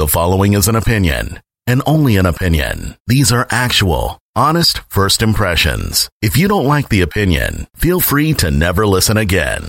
The following is an opinion, and only an opinion. These are actual, honest first impressions. If you don't like the opinion, feel free to never listen again.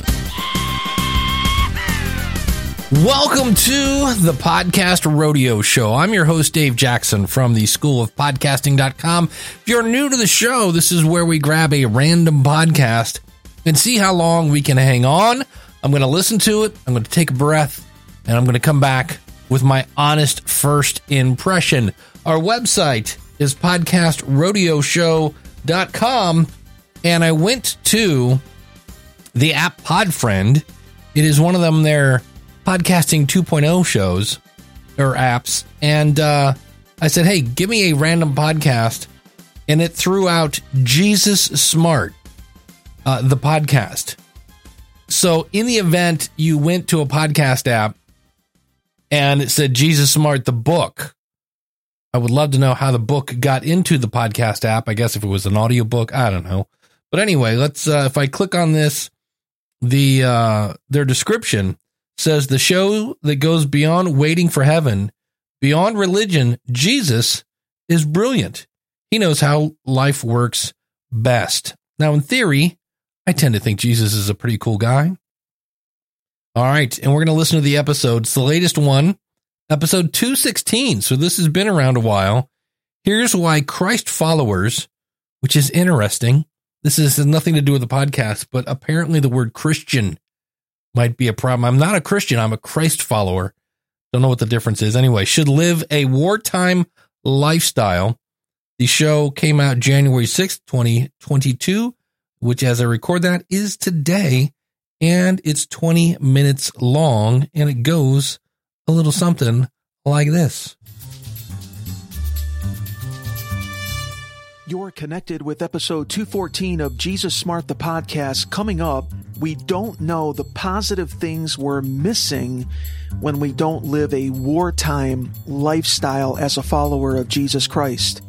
Welcome to the Podcast Rodeo Show. I'm your host, Dave Jackson from the School of Podcasting.com. If you're new to the show, this is where we grab a random podcast and see how long we can hang on. I'm going to listen to it, I'm going to take a breath, and I'm going to come back with my honest first impression. Our website is podcastrodeoshow.com, and I went to the app Podfriend. It is one of them, their podcasting 2.0 shows or apps, and I said, hey, give me a random podcast, and it threw out Jesus Smart, the podcast. So in the event you went to a podcast app and it said Jesus Smart, the book, I would love to know how the book got into the podcast app. I guess if it was an audiobook, I don't know. But anyway, let's if I click on this, their description says the show that goes beyond waiting for heaven, beyond religion. Jesus is brilliant. He knows how life works best. Now, in theory, I tend to think Jesus is a pretty cool guy. All right, and we're going to listen to the episode. It's the latest one, episode 216. So this has been around a while. Here's why Christ followers, which is interesting. This has nothing to do with the podcast, but apparently the word Christian might be a problem. I'm not a Christian. I'm a Christ follower. Don't know what the difference is. Anyway, should live a wartime lifestyle. The show came out January 6th, 2022, which as I record that is today. And it's 20 minutes long, and it goes a little something like this. You're connected with episode 214 of Jesus Smart, the podcast. Coming up, we don't know the positive things we're missing when we don't live a wartime lifestyle as a follower of Jesus Christ.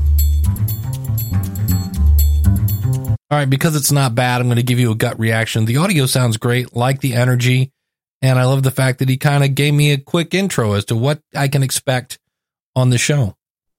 All right, because it's not bad, I'm going to give you a gut reaction. The audio sounds great, like the energy, and I love the fact that he kind of gave me a quick intro as to what I can expect on the show.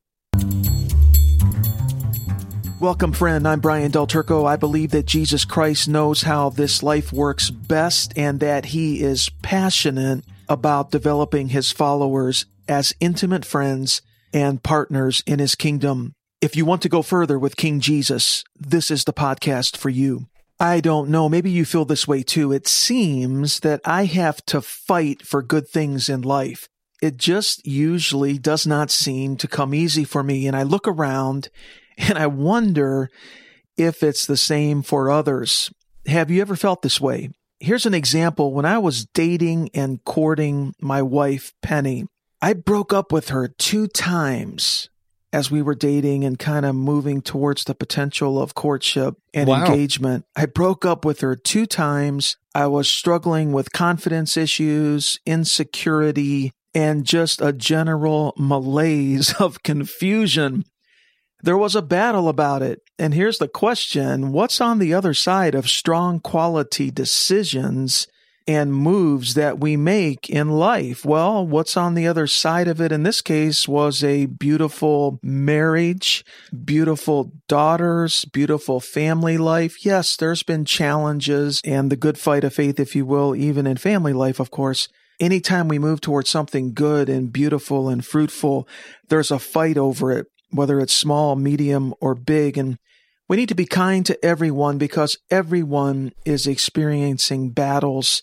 Welcome, friend. I'm Brian Del Turco. I believe that Jesus Christ knows how this life works best and that he is passionate about developing his followers as intimate friends and partners in his kingdom. If you want to go further with King Jesus, this is the podcast for you. I don't know. Maybe you feel this way too. It seems that I have to fight for good things in life. It just usually does not seem to come easy for me. And I look around and I wonder if it's the same for others. Have you ever felt this way? Here's an example. When I was dating and courting my wife, Penny, I broke up with her 2 times as we were dating and kind of moving towards the potential of courtship and engagement. I broke up with her 2 times. I was struggling with confidence issues, insecurity, and just a general malaise of confusion. There was a battle about it. And here's the question: what's on the other side of strong quality decisions and moves that we make in life? Well, what's on the other side of it in this case was a beautiful marriage, beautiful daughters, beautiful family life. Yes, there's been challenges and the good fight of faith, if you will, even in family life, of course. Anytime we move towards something good and beautiful and fruitful, there's a fight over it, whether it's small, medium, or big. And we need to be kind to everyone because everyone is experiencing battles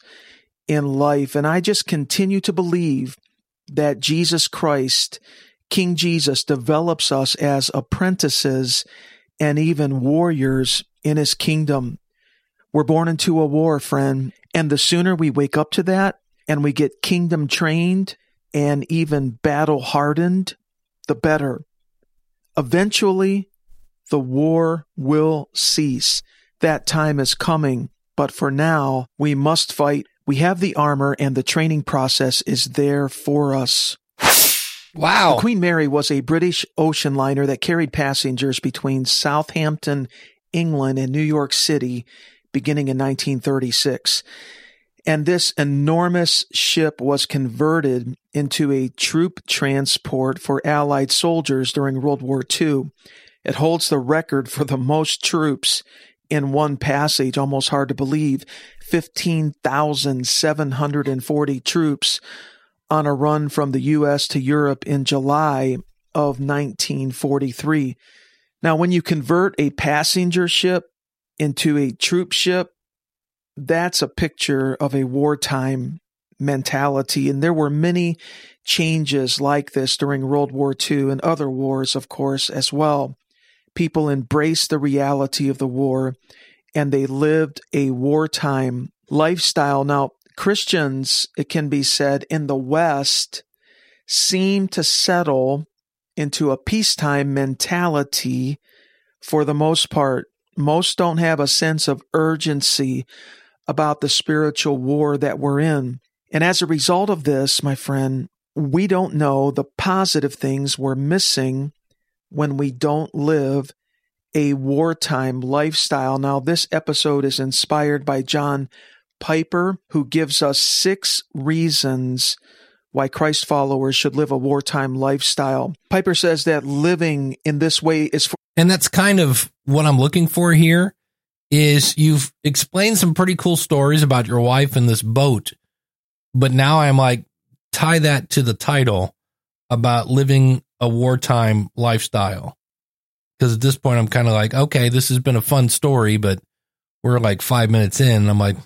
in life. And I just continue to believe that Jesus Christ, King Jesus, develops us as apprentices and even warriors in his kingdom. We're born into a war, friend. And the sooner we wake up to that and we get kingdom trained and even battle hardened, the better. Eventually, the war will cease. That time is coming. But for now, we must fight. We have the armor and the training process is there for us. Wow. The Queen Mary was a British ocean liner that carried passengers between Southampton, England, and New York City beginning in 1936. And this enormous ship was converted into a troop transport for Allied soldiers during World War II. It holds the record for the most troops in one passage, almost hard to believe, 15,740 troops on a run from the U.S. to Europe in July of 1943. Now, when you convert a passenger ship into a troop ship, that's a picture of a wartime mentality. And there were many changes like this during World War II and other wars, of course, as well. People embraced the reality of the war and they lived a wartime lifestyle. Now, Christians, it can be said, in the West seem to settle into a peacetime mentality for the most part. Most don't have a sense of urgency about the spiritual war that we're in. And as a result of this, my friend, we don't know the positive things we're missing when we don't live a wartime lifestyle. Now, this episode is inspired by John Piper, who gives us 6 reasons why Christ followers should live a wartime lifestyle. Piper says that living in this way is for... And that's kind of what I'm looking for here, is you've explained some pretty cool stories about your wife and this boat, but now I'm like, tie that to the title about living a wartime lifestyle. Because at this point, I'm kind of like, okay, this has been a fun story, but we're like 5 minutes in, and I'm like,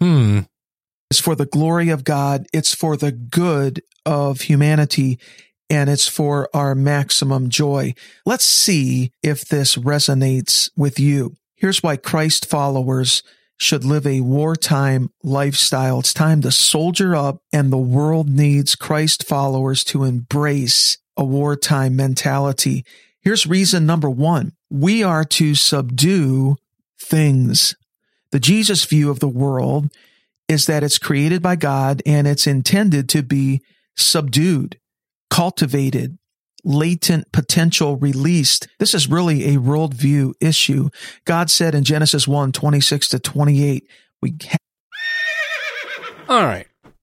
It's for the glory of God, it's for the good of humanity, and it's for our maximum joy. Let's see if this resonates with you. Here's why Christ followers should live a wartime lifestyle. It's time to soldier up, and the world needs Christ followers to embrace a wartime mentality. Here's reason number 1. We are to subdue things. The Jesus view of the world is that it's created by God and it's intended to be subdued, cultivated, latent potential released. This is really a worldview issue. God said in Genesis 1:26-28, All right.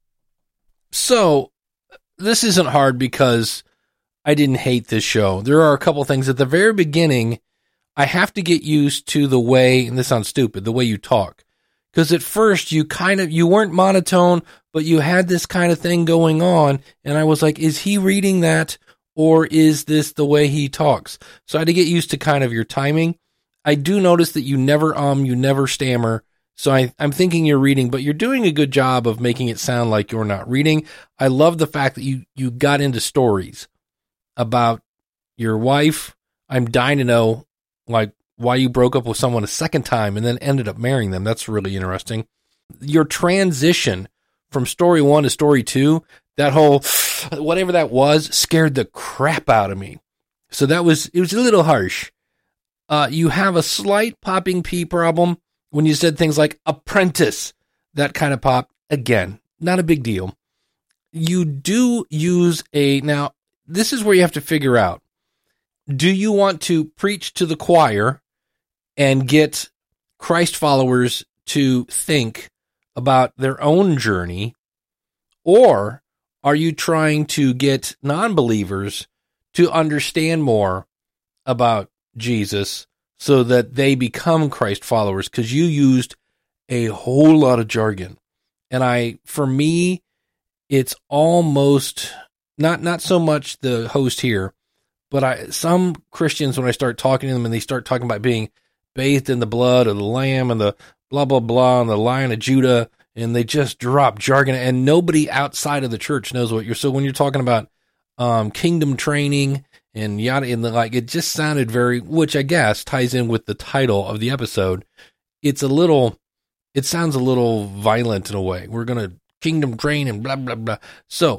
So this isn't hard because I didn't hate this show. There are a couple things at the very beginning. I have to get used to the way, and this sounds stupid, the way you talk. Because at first you weren't monotone, but you had this kind of thing going on. And I was like, is he reading that? Or is this the way he talks? So I had to get used to kind of your timing. I do notice that you never you never stammer. So I'm thinking you're reading, but you're doing a good job of making it sound like you're not reading. I love the fact that you got into stories about your wife. I'm dying to know, like, why you broke up with someone a second time and then ended up marrying them. That's really interesting. Your transition from story 1 to story 2, that whole, whatever that was, scared the crap out of me. So it was a little harsh. You have a slight popping P problem when you said things like apprentice. That kind of pop. Again, not a big deal. You do use now, this is where you have to figure out, do you want to preach to the choir and get Christ followers to think about their own journey, or are you trying to get non-believers to understand more about Jesus so that they become Christ followers? Because you used a whole lot of jargon. And for me, it's almost not so much the host here, but some Christians, when I start talking to them and they start talking about being bathed in the blood of the Lamb and the blah, blah, blah, and the Lion of Judah, and they just drop jargon, and nobody outside of the church knows what so when you're talking about kingdom training and yada, and it just sounded which I guess ties in with the title of the episode. It sounds a little violent in a way. We're going to kingdom train and blah, blah, blah. So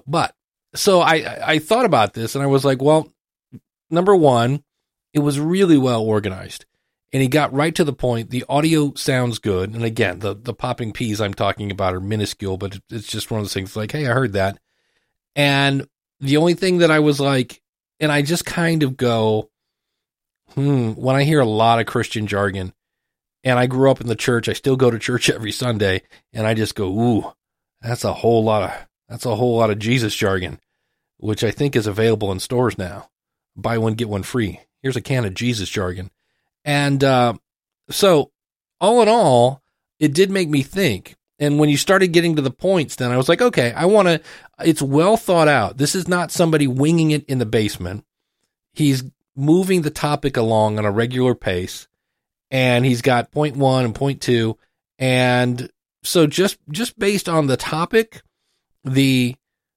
I thought about this and I was like, well, number 1, it was really well organized. And he got right to the point. The audio sounds good. And again, the popping P's I'm talking about are minuscule, but it's just one of those things like, hey, I heard that. And the only thing that I was like, and I just kind of go, when I hear a lot of Christian jargon, and I grew up in the church, I still go to church every Sunday, and I just go, ooh, That's a whole lot of Jesus jargon, which I think is available in stores now. Buy one, get one free. Here's a can of Jesus jargon. And so all in all, it did make me think. And when you started getting to the points, then I was like, okay, it's well thought out. This is not somebody winging it in the basement. He's moving the topic along on a regular pace, and he's got point 1 and point 2. And so just based on the topic, the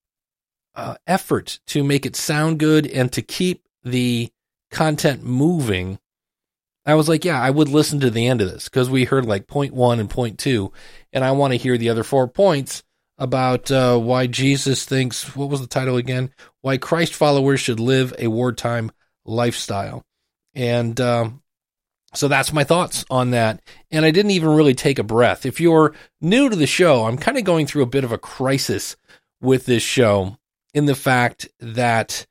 effort to make it sound good and to keep the content moving, I was like, yeah, I would listen to the end of this, because we heard like point 1 and point 2, and I want to hear the other 4 points about why Jesus thinks, what was the title again? Why Christ followers should live a wartime lifestyle. And so that's my thoughts on that. And I didn't even really take a breath. If you're new to the show, I'm kind of going through a bit of a crisis with this show, in the fact that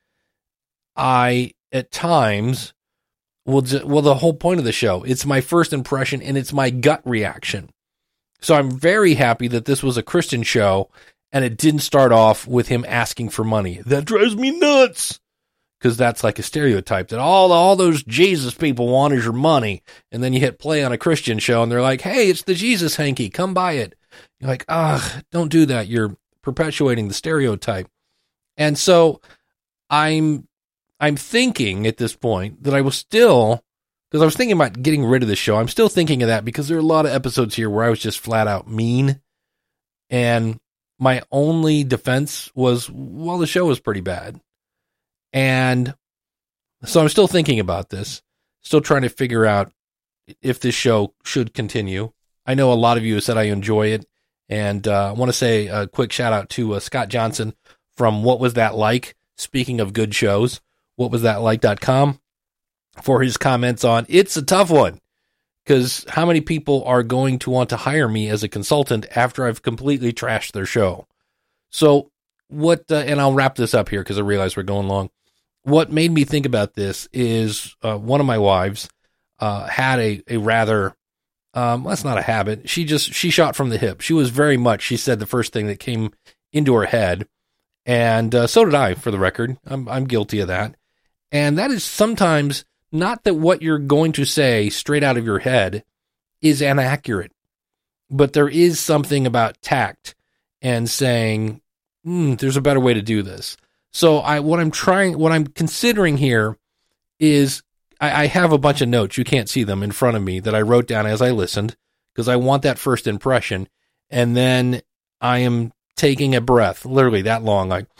I, at times, the whole point of the show, it's my first impression and it's my gut reaction. So I'm very happy that this was a Christian show and it didn't start off with him asking for money. That drives me nuts, because that's like a stereotype that all those Jesus people want is your money. And then you hit play on a Christian show and they're like, hey, it's the Jesus hanky, come buy it. You're like, don't do that. You're perpetuating the stereotype. And so I'm thinking at this point that I was still, because I was thinking about getting rid of the show. I'm still thinking of that, because there are a lot of episodes here where I was just flat out mean. And my only defense was, well, the show was pretty bad. And so I'm still thinking about this, still trying to figure out if this show should continue. I know a lot of you have said I enjoy it. And I want to say a quick shout out to Scott Johnson from What Was That Like? Speaking of good shows, whatwasthatlike.com, for his comments on, it's a tough one, because how many people are going to want to hire me as a consultant after I've completely trashed their show? So what, and I'll wrap this up here because I realize we're going long. What made me think about this is one of my wives had a rather, that's not a habit. She shot from the hip. She was very much, she said, the first thing that came into her head. And so did I, for the record. I'm guilty of that. And that is sometimes not that what you're going to say straight out of your head is inaccurate, but there is something about tact and saying, there's a better way to do this. So what I'm considering here is I have a bunch of notes. You can't see them in front of me that I wrote down as I listened, because I want that first impression. And then I am taking a breath, literally that long, like,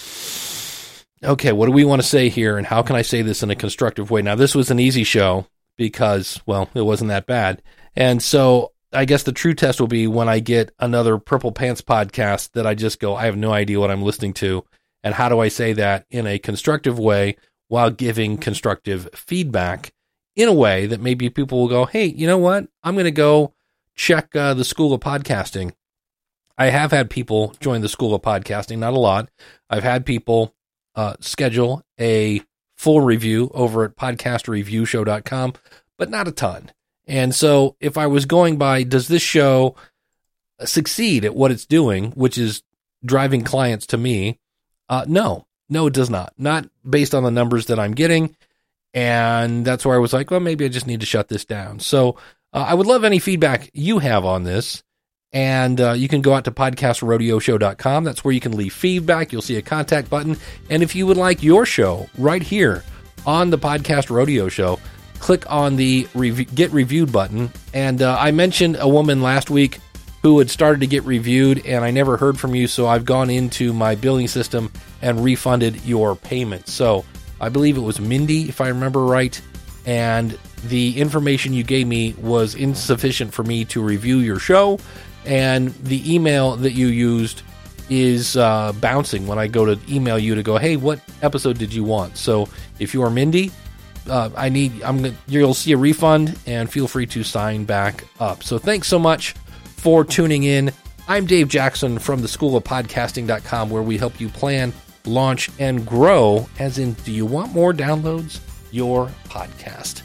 okay, what do we want to say here, and how can I say this in a constructive way? Now, this was an easy show because, well, it wasn't that bad. And so I guess the true test will be when I get another Purple Pants podcast that I just go, I have no idea what I'm listening to, and how do I say that in a constructive way while giving constructive feedback in a way that maybe people will go, hey, you know what? I'm going to go check the School of Podcasting. I have had people join the School of Podcasting, not a lot. I've had people schedule a full review over at podcastreviewshow.com, but not a ton. And so if I was going by, does this show succeed at what it's doing, which is driving clients to me? No, it does not. Not based on the numbers that I'm getting. And that's where I was like, well, maybe I just need to shut this down. So I would love any feedback you have on this. And you can go out to podcastrodeoshow.com. That's where you can leave feedback. You'll see a contact button. And if you would like your show right here on the Podcast Rodeo Show, click on the Get Reviewed button. And I mentioned a woman last week who had started to get reviewed, and I never heard from you, so I've gone into my billing system and refunded your payment. So I believe it was Mindy, if I remember right, and the information you gave me was insufficient for me to review your show. And the email that you used is bouncing when I go to email you to go, hey, what episode did you want? So if you are Mindy, you'll see a refund, and feel free to sign back up. So thanks so much for tuning in. I'm Dave Jackson from the School of Podcasting.com, where we help you plan, launch, and grow, as in, do you want more downloads? Your podcast.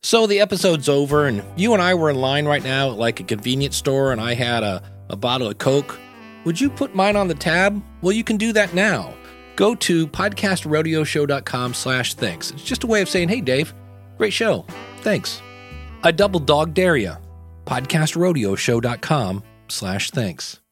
So the episode's over, and you and I were in line right now at like a convenience store, and I had a bottle of Coke. Would you put mine on the tab? Well, you can do that now. Go to podcastrodioshow.com/thanks. It's just a way of saying, hey, Dave, great show. Thanks. I double dog dare ya. podcastrodioshow.com/thanks.